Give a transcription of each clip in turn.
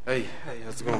Hey, how's it going?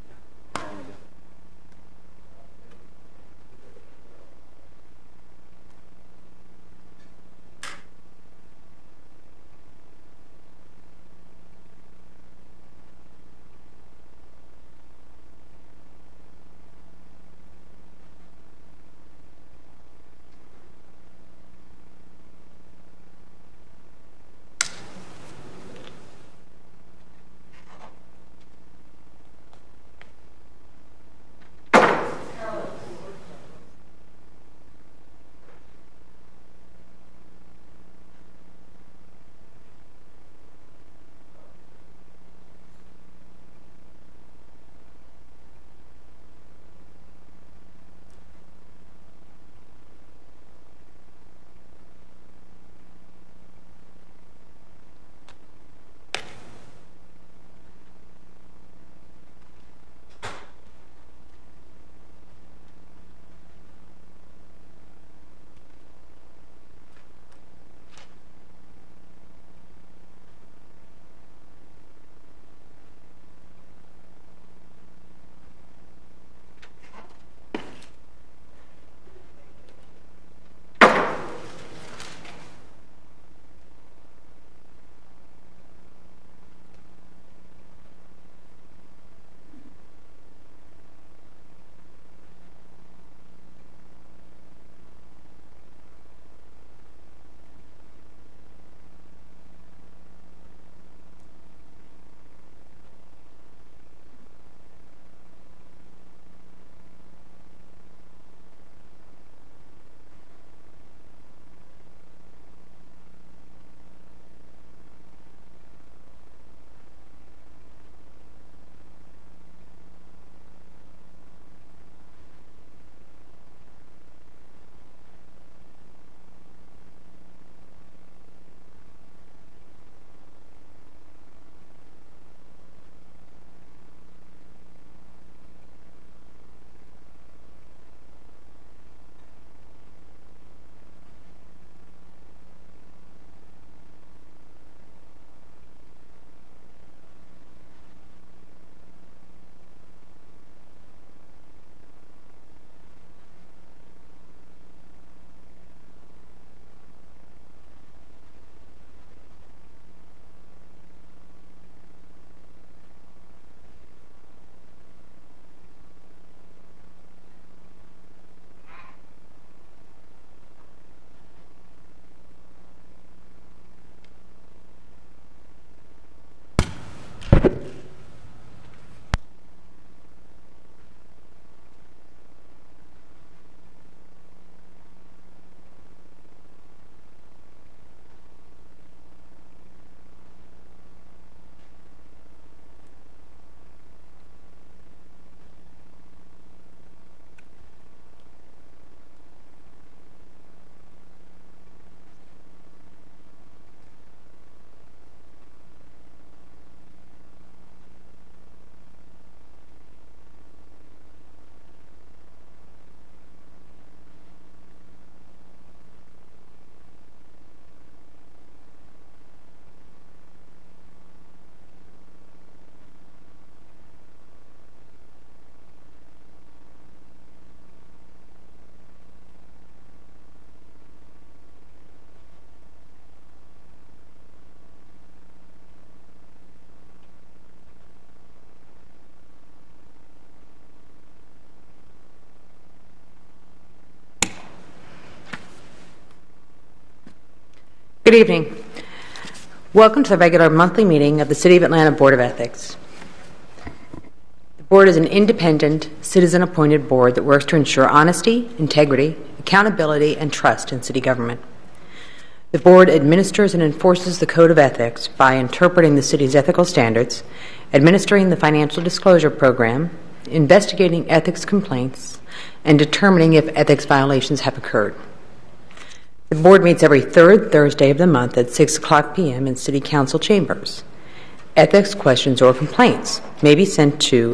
Good evening. Welcome to the regular monthly meeting of the City of Atlanta Board of Ethics. The board is an independent, citizen-appointed board that works to ensure honesty, integrity, accountability, and trust in city government. The board administers and enforces the Code of Ethics by interpreting the city's ethical standards, administering the financial disclosure program, investigating ethics complaints, and determining if ethics violations have occurred. The board meets every third Thursday of the month at 6:00 p.m. in City Council chambers. Ethics questions or complaints may be sent to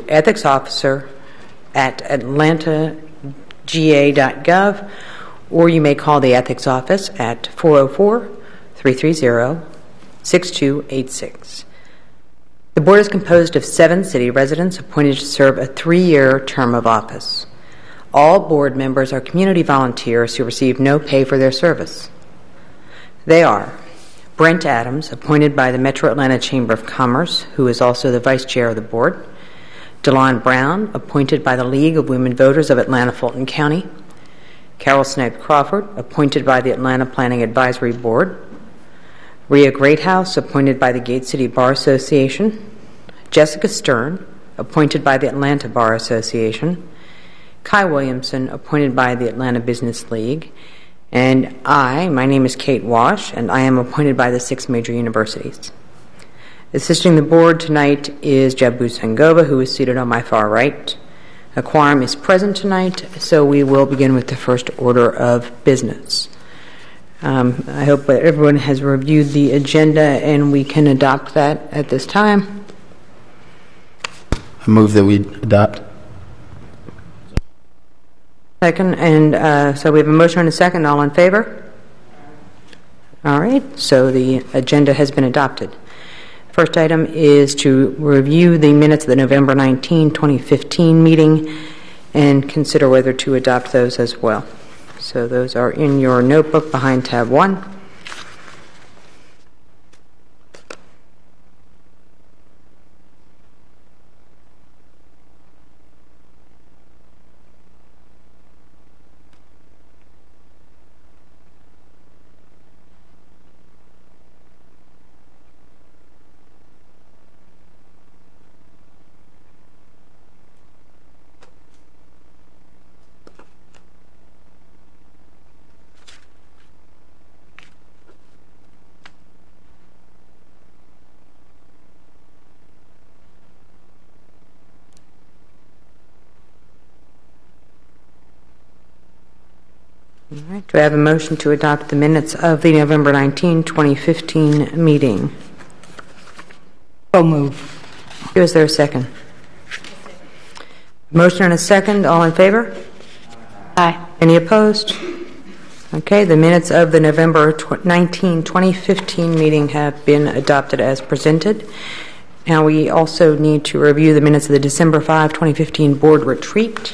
ethicsofficer@atlantanga.gov, or you may call the ethics office at 404-330-6286. The board is composed of 7 city residents appointed to serve a 3-year term of office. All board members are community volunteers who receive no pay for their service. They are Brent Adams, appointed by the Metro Atlanta Chamber of Commerce, who is also the vice chair of the board; DeLon Brown, appointed by the League of Women Voters of Atlanta-Fulton County; Carol Snipe Crawford, appointed by the Atlanta Planning Advisory Board; Rhea Greathouse, appointed by the Gate City Bar Association; Jessica Stern, appointed by the Atlanta Bar Association; Kai Williamson, appointed by the Atlanta Business League; and my name is Kate Wash, and I am appointed by the 6 major universities. Assisting the board tonight is Jabu Sangova, who is seated on my far right. A quorum is present tonight, so we will begin with the first order of business. I hope that everyone has reviewed the agenda and we can adopt that at this time. I move that we adopt. Second, and so we have a motion and a second. All in favor? All right, so the agenda has been adopted. First item is to review the minutes of the November 19, 2015 meeting and consider whether to adopt those as well. So those are in your notebook behind tab 1. All right. Do I have a motion to adopt the minutes of the November 19, 2015 meeting? So move. Is there a second? Motion and a second. All in favor? Aye. Any opposed? Okay. The minutes of the November 19, 2015 meeting have been adopted as presented. Now we also need to review the minutes of the December 5, 2015 board retreat.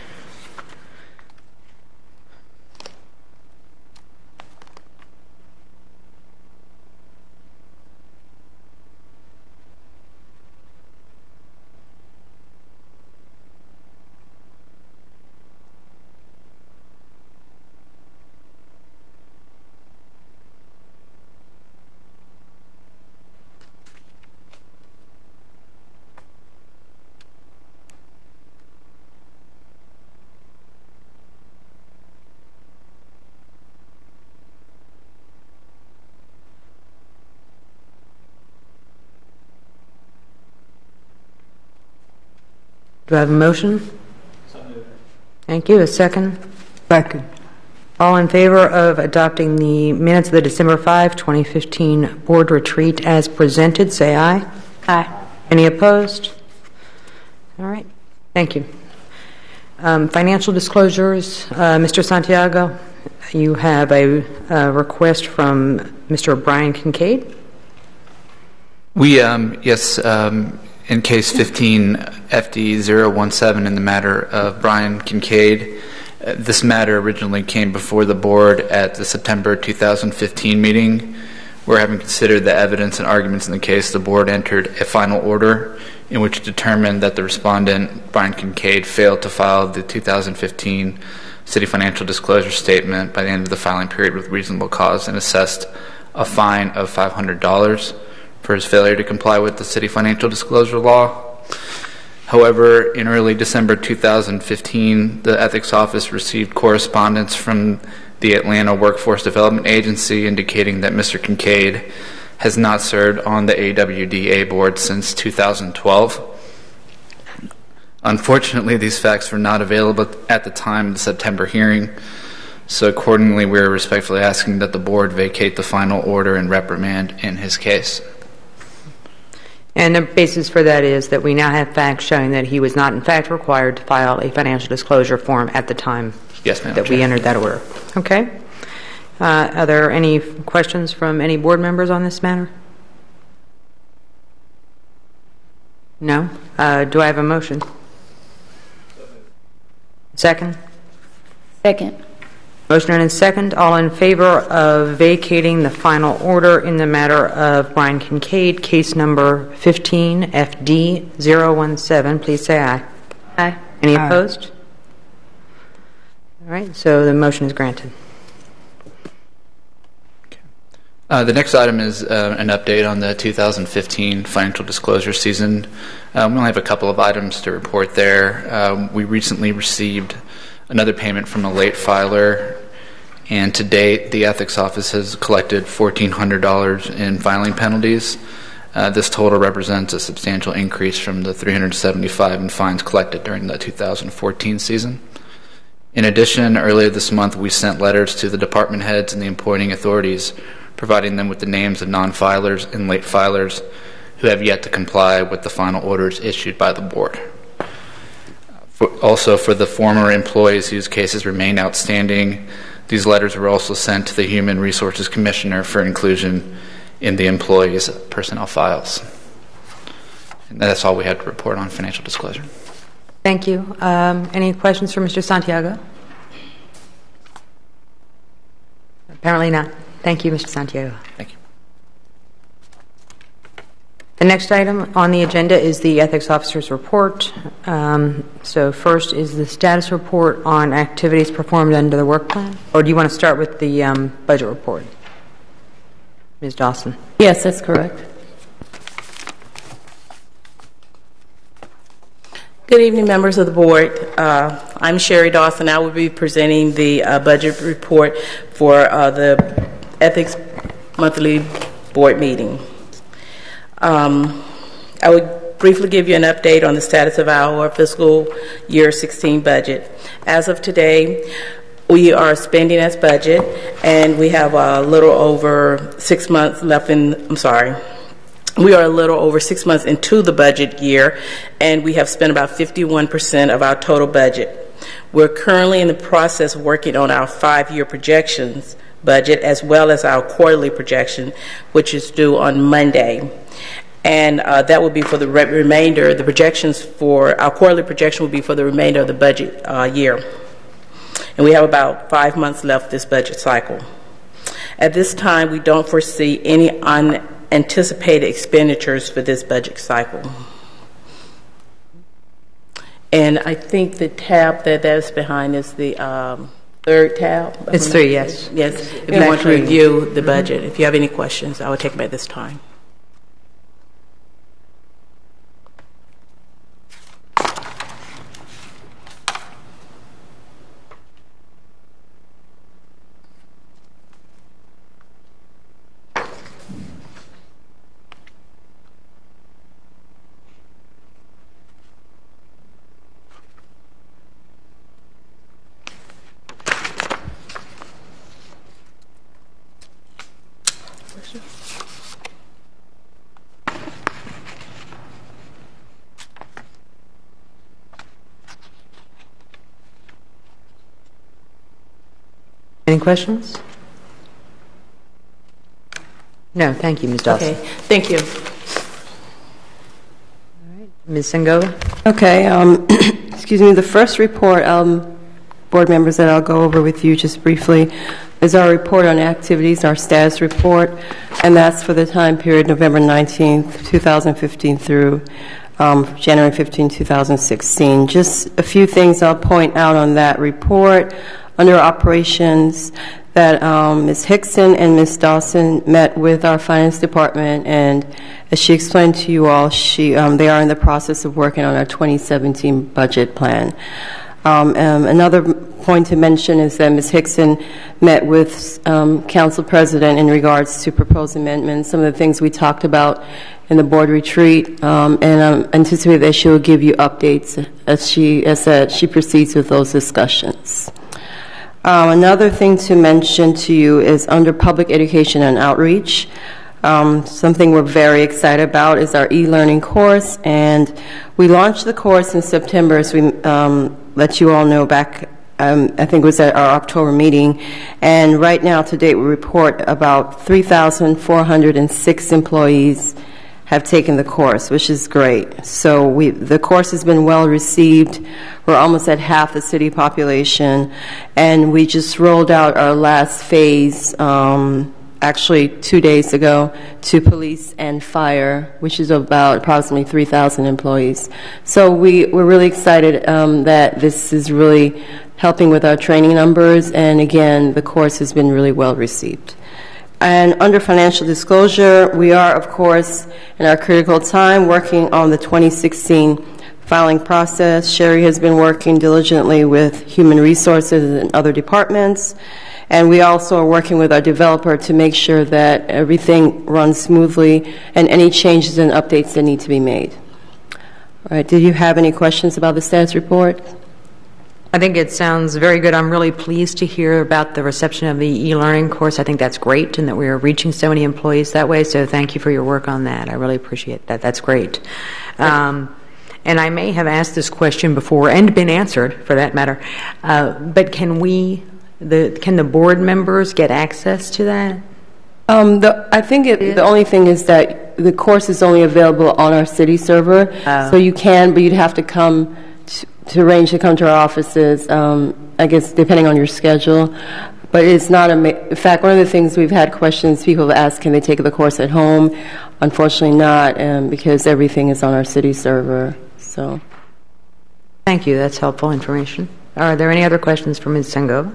Do I have a motion? Thank you. A second? Second. All in favor of adopting the minutes of the December 5, 2015 board retreat as presented, say aye. Aye. Any opposed? All right. Thank you. Financial disclosures. Mr. Santiago, you have a request from Mr. Brian Kincaid. We, yes, in case 15 FD 017 in the matter of Brian Kincaid. This matter originally came before the board at the September 2015 meeting. Where, having considered the evidence and arguments in the case, the board entered a final order in which it determined that the respondent, Brian Kincaid, failed to file the 2015 city financial disclosure statement by the end of the filing period with reasonable cause and assessed a fine of $500 for his failure to comply with the city financial disclosure law. However, in early December 2015, the Ethics Office received correspondence from the Atlanta Workforce Development Agency indicating that Mr. Kincaid has not served on the AWDA board since 2012. Unfortunately, these facts were not available at the time of the September hearing, so accordingly we are respectfully asking that the board vacate the final order and reprimand in his case. And the basis for that is that we now have facts showing that he was not in fact required to file a financial disclosure form at the time that we entered that order. Okay. Are there any questions from any board members on this matter? No? Do I have a motion? Second? Second. Motion and a second. All in favor of vacating the final order in the matter of Brian Kincaid, case number 15 FD017, please say aye. Aye. Any Aye. opposed? All right, so the motion is granted. The next item is an update on the 2015 financial disclosure season. We only have a couple of items to report there. We recently received another payment from a late filer, and to date, the Ethics Office has collected $1,400 in filing penalties. This total represents a substantial increase from the $375 in fines collected during the 2014 season. In addition, earlier this month, we sent letters to the department heads and the appointing authorities, providing them with the names of non-filers and late filers who have yet to comply with the final orders issued by the board. Also, for the former employees whose cases remain outstanding, these letters were also sent to the Human Resources Commissioner for inclusion in the employees' personnel files. And that's all we had to report on financial disclosure. Thank you. Any questions for Mr. Santiago? Apparently not. Thank you, Mr. Santiago. Thank you. The next item on the agenda is the Ethics Officer's report. So first is the status report on activities performed under the work plan. Or do you want to start with the budget report? Ms. Dawson. Yes, that's correct. Good evening, members of the board. I'm Sherry Dawson. I will be presenting the budget report for the Ethics Monthly Board meeting. I would briefly give you an update on the status of our fiscal year 16 budget. As of today, we are spending as budget, and we have a little over 6 months left we are a little over 6 months into the budget year, and we have spent about 51% of our total budget. We're currently in the process of working on our 5-year projections budget, as well as our quarterly projection, which is due on Monday. And that will be for the remainder. The projections for our quarterly projection will be for the remainder of the budget year. And we have about 5 months left this budget cycle. At this time, we don't foresee any unanticipated expenditures for this budget cycle. And I think the tab that's behind is the third tab. It's 3, yes. Yes, if you want to review the budget. If you have any questions, I will take them at this time. Any questions? No, thank you, Ms. Dawson. Okay, thank you. Ms. Sengola? Okay, excuse me, the first report, board members, that I'll go over with you just briefly is our report on activities, our status report, and that's for the time period November 19th, 2015 through January 15, 2016. Just a few things I'll point out on that report. Under operations, that Ms. Hickson and Ms. Dawson met with our finance department, and as she explained to you all, they are in the process of working on our 2017 budget plan. Another point to mention is that Ms. Hickson met with Council President in regards to proposed amendments, some of the things we talked about in the board retreat, and I anticipate that she will give you updates as she proceeds with those discussions. Another thing to mention to you is under public education and outreach. Something we're very excited about is our e-learning course, and we launched the course in September, as we let you all know back, I think it was at our October meeting, and right now to date we report about 3,406 employees have taken the course, which is great. So the course has been well received. We're almost at half the city population, and we just rolled out our last phase actually 2 days ago to police and fire, which is about approximately 3,000 employees. So we're really excited that this is really helping with our training numbers, and again, the course has been really well received. And under financial disclosure, we are, of course, in our critical time working on the 2016 filing process. Sherry has been working diligently with human resources and other departments. And we also are working with our developer to make sure that everything runs smoothly and any changes and updates that need to be made. All right, did you have any questions about the status report? I think it sounds very good. I'm really pleased to hear about the reception of the e-learning course. I think that's great, and that we are reaching so many employees that way, so thank you for your work on that. I really appreciate that. That's great. And I may have asked this question before and been answered, for that matter, but can the board members get access to that? I think the only thing is that the course is only available on our city server, so you can, but you'd have to come to arrange to come to our offices, I guess, depending on your schedule. But it's not in fact, one of the things we've had questions, people have asked, can they take the course at home? Unfortunately not, because everything is on our city server. So, thank you. That's helpful information. Are there any other questions for Ms. Sengova?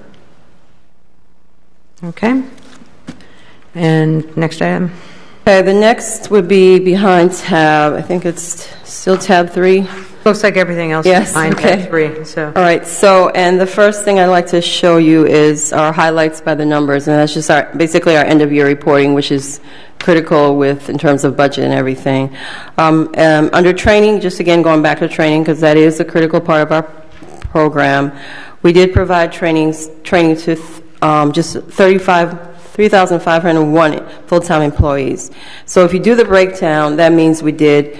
Okay. And next item. Okay, the next would be behind tab. I think it's still tab 3. Looks like everything else yes, is behind okay. tab 3. So. All right. So, and the first thing I'd like to show you is our highlights by the numbers, and that's just basically our end of year reporting, which is critical in terms of budget and everything. Under training, just again going back to training because that is a critical part of our program. We did provide training to just 3,501 full-time employees. So if you do the breakdown, that means we did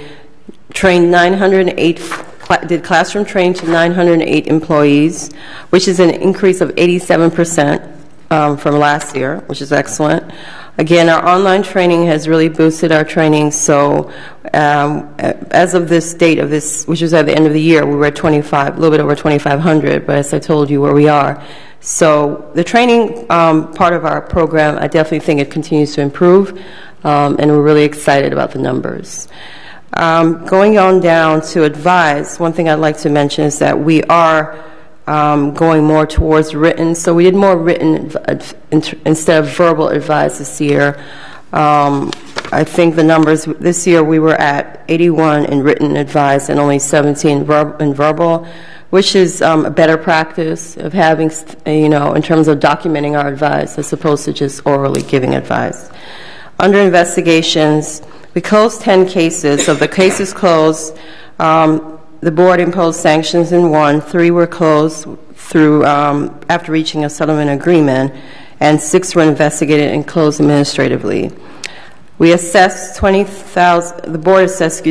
did classroom training to 908 employees, which is an increase of 87% from last year, which is excellent. Again, our online training has really boosted our training. So as of this date of this, which was at the end of the year, we were at a little bit over 2,500, but as I told you where we are. So the training part of our program, I definitely think it continues to improve, and we're really excited about the numbers. Going on down to advise, one thing I'd like to mention is that we are going more towards written. So we did more written instead of verbal advice this year. I think the numbers this year we were at 81 in written advice and only 17 in verbal, which is a better practice of having, in terms of documenting our advice as opposed to just orally giving advice. Under investigations, we closed 10 cases. So the cases closed, the board imposed sanctions in 1. 3 were closed through after reaching a settlement agreement, and 6 were investigated and closed administratively. We assessed the board assessed,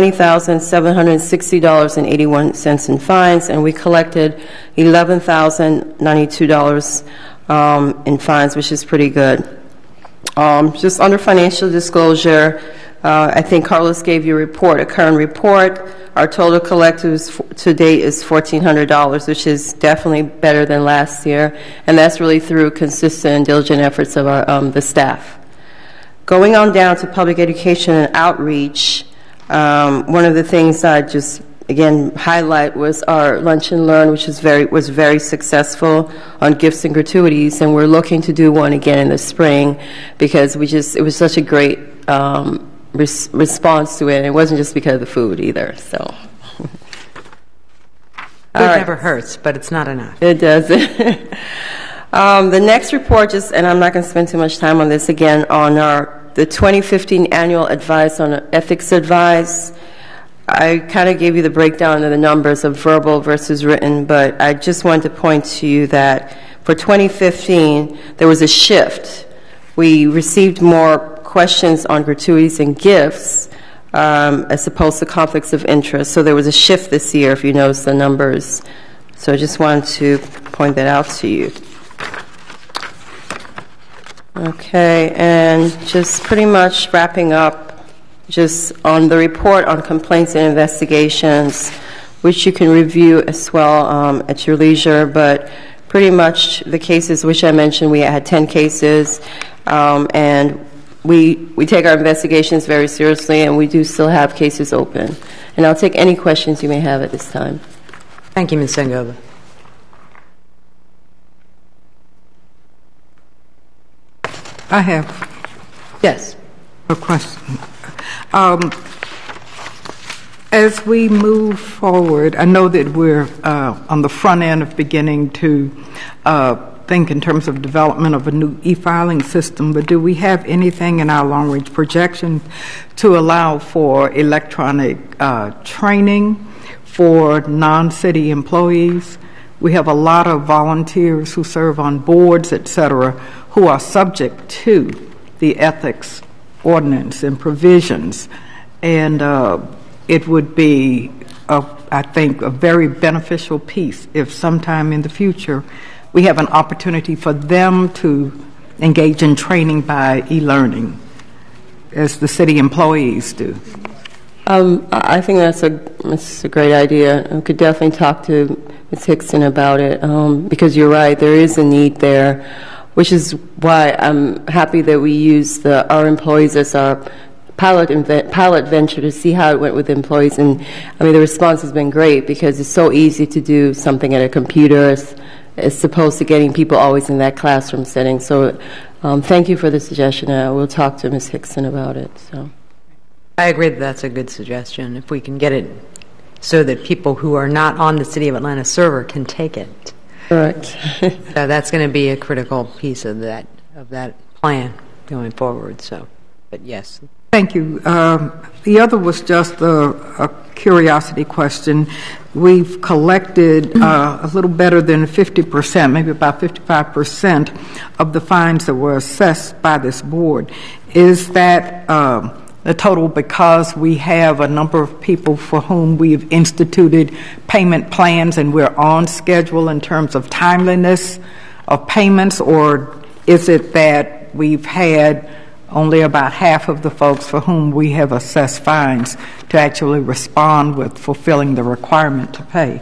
$20,760.81 in fines, and we collected $11,092 in fines, which is pretty good. Just under financial disclosure, I think Carlos gave you a current report. Our total collected to date is $1,400, which is definitely better than last year, and that's really through consistent and diligent efforts of the staff. Going on down to public education and outreach, one of the things I just again highlight was our Lunch and Learn, which was very successful on gifts and gratuities, and we're looking to do one again in the spring because it was such a great response to it, and it wasn't just because of the food either. So food never hurts, but it's not enough. It doesn't. The next report, and I'm not going to spend too much time on this again, on the 2015 annual advice on ethics advice. I kind of gave you the breakdown of the numbers of verbal versus written, but I just wanted to point to you that for 2015, there was a shift. We received more questions on gratuities and gifts as opposed to conflicts of interest. So there was a shift this year, if you notice the numbers. So I just wanted to point that out to you. Okay, and just pretty much wrapping up just on the report on complaints and investigations, which you can review as well at your leisure, but pretty much the cases which I mentioned, we had 10 cases, and we take our investigations very seriously, and we do still have cases open. And I'll take any questions you may have at this time. Thank you, Ms. Sengova. I have Yes. a question. As we move forward, I know that we're on the front end of beginning to think in terms of development of a new e-filing system, but do we have anything in our long-range projection to allow for electronic training for non-city employees? We have a lot of volunteers who serve on boards, et cetera, who are subject to the ethics ordinance and provisions. And it would be, I think, a very beneficial piece if sometime in the future we have an opportunity for them to engage in training by e-learning, as the city employees do. I think that's a great idea. I could definitely talk to Ms. Hickson about it, because you're right, there is a need there, which is why I'm happy that we use our employees as our pilot venture to see how it went with employees. And I mean, the response has been great because it's so easy to do something at a computer as opposed to getting people always in that classroom setting. So thank you for the suggestion. We'll talk to Ms. Hickson about it. So I agree that that's a good suggestion. If we can get it so that people who are not on the City of Atlanta server can take it. correct. So that's going to be a critical piece of that plan going forward. So, but yes. Thank you. The other was just a curiosity question. We've collected a little better than 50%, maybe about 55% of the fines that were assessed by this board. Is that the total because we have a number of people for whom we've instituted payment plans and we're on schedule in terms of timeliness of payments, or is it that we've had only about half of the folks for whom we have assessed fines to actually respond with fulfilling the requirement to pay?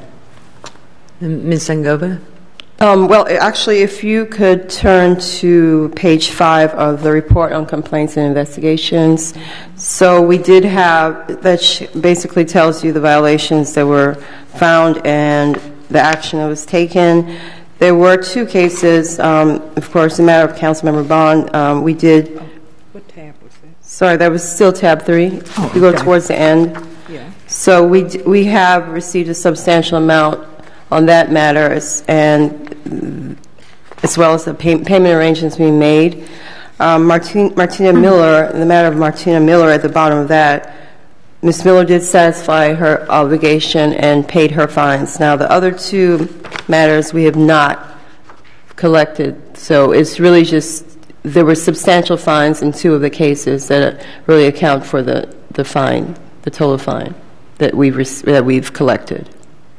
Ms. Sengova? Well, actually, if you could turn to page 5 of the report on complaints and investigations. So we did have, that basically tells you the violations that were found and the action that was taken. There were 2 cases, of course, the matter of Councilmember Bond. We did. What tab was that? Sorry, that was still tab 3. Oh, you go okay. towards the end. Yeah. So we have received a substantial amount on that matter, and as well as the payment arrangements being made. Martina Miller, in the matter of Martina Miller, at the bottom of that, Ms. Miller did satisfy her obligation and paid her fines. Now, the other 2 matters we have not collected. So it's really just, there were substantial fines in 2 of the cases that really account for the fine, the total fine that we've collected.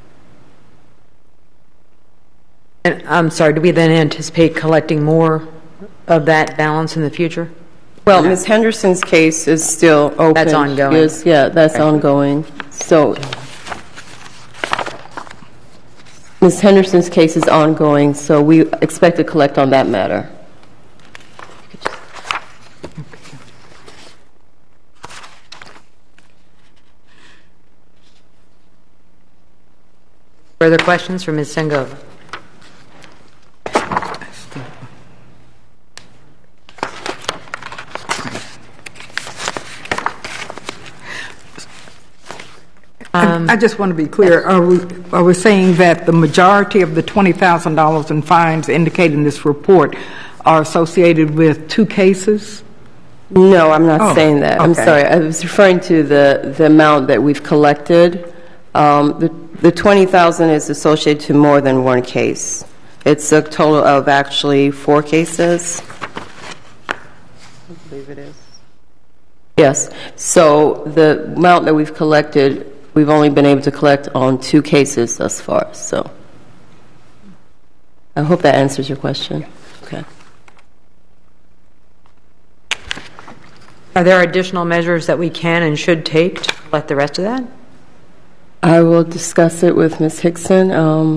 And I'm sorry, do we then anticipate collecting more of that balance in the future? Well, Ms. Henderson's case is still open. That's ongoing. Yes, yeah, that's Okay. ongoing. So Ms. Henderson's case is ongoing, so we expect to collect on that matter. Further questions for Ms. Sengova? I just want to be clear. Are we saying that the majority of the $20,000 in fines indicated in this report are associated with 2 cases? No, I'm not saying that. I'm okay. sorry. I was referring to the amount that we've collected. The $20,000 is associated to more than 1 case. It's a total of actually 4 cases. I believe it is. Yes. So the amount that we've collected, we've only been able to collect on 2 cases thus far. So I hope that answers your question. Okay. Are there additional measures that we can and should take to collect the rest of that? I will discuss it with Ms. Hickson.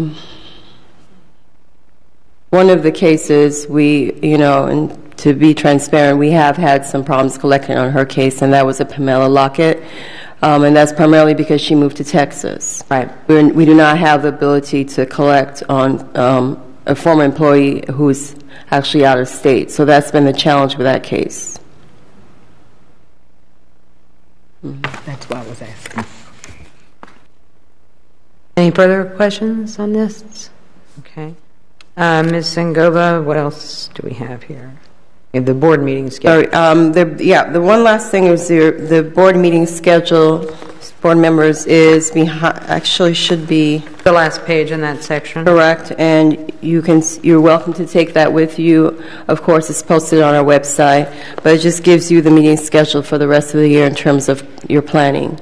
One of the cases and to be transparent, we have had some problems collecting on her case, and that was a Pamela Lockett. And that's primarily because she moved to Texas. Right. We do not have the ability to collect on a former employee who's actually out of state. So that's been the challenge with that case. That's why I was asking. Any further questions on this? Okay. Ms. Sengova, what else do we have here? The board meeting schedule. The one last thing is the board meeting schedule. Board members is actually should be the last page in that section. Correct, and you're welcome to take that with you. Of course, it's posted on our website, but it just gives you the meeting schedule for the rest of the year in terms of your planning.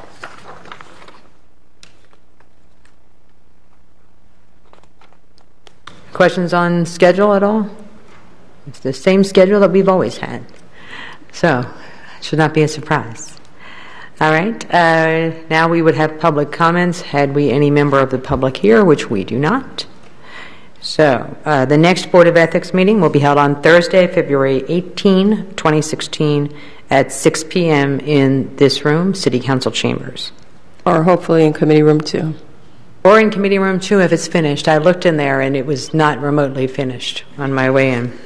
Questions on schedule at all? It's the same schedule that we've always had, so it should not be a surprise. All right, now we would have public comments had we any member of the public here, which we do not. So the next Board of Ethics meeting will be held on Thursday, February 18, 2016 at 6 p.m. in this room, City Council Chambers. Or hopefully in Committee Room 2. Or in Committee Room 2 if it's finished. I looked in there and it was not remotely finished on my way in.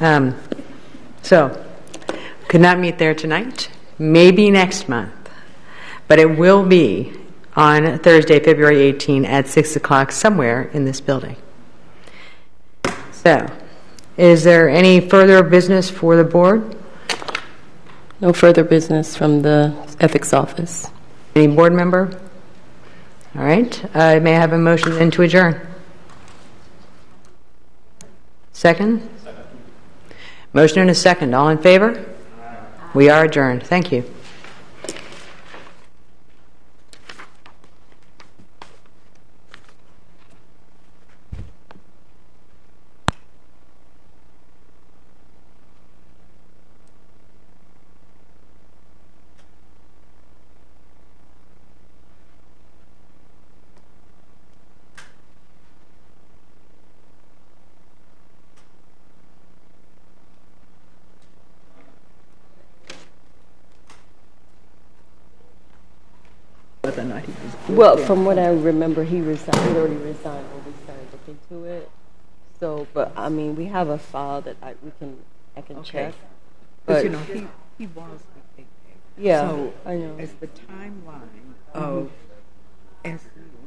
So, could not meet there tonight. Maybe next month. But it will be on Thursday, February 18 at 6 o'clock somewhere in this building. So, is there any further business for the board? No further business from the Ethics Office. Any board member? All right. May I have a motion then to adjourn? Second? Motion and a second. All in favor? We are adjourned. Thank you. Well, from what I remember, he already resigned when we started looking into it. So, but I mean, we have a file that I can check. But he was the yeah, so I know. as the timeline of as